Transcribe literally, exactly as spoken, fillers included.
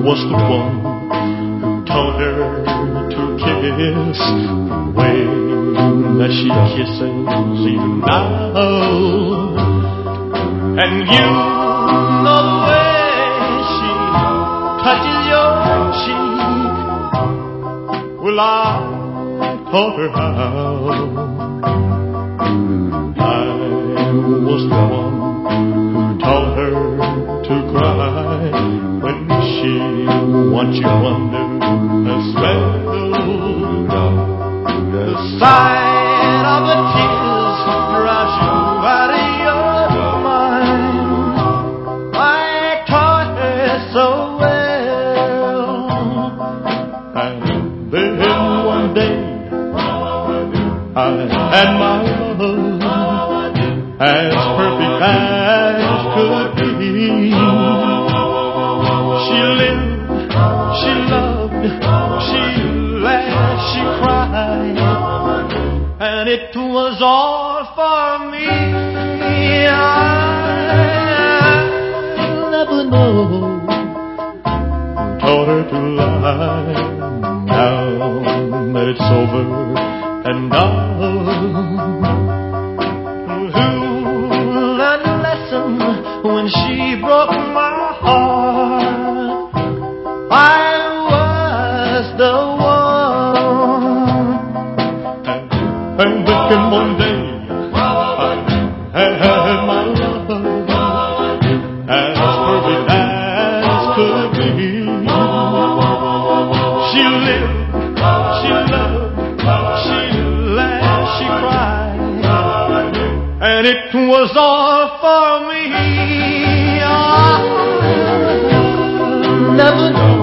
was the one who taught her to kiss the way that she kisses even now. And you know the way she touches your cheek. Well, I taught her how. I was the one who taught her to cry when she wants you under her spell. The sight of the tears drives you out of your mind. I taught her so well. And then one day I had my love as perfect as could be. She lived, she loved, she laughed, she cried, and it was all for me. I'll never know who taught her to lie. Now that it's over and done, who learned a lesson when she broke my heart? I was the one. And then one day I had my love as perfect as could be. She lived, she loved, she laughed, she cried, and it was all for me. I'll never know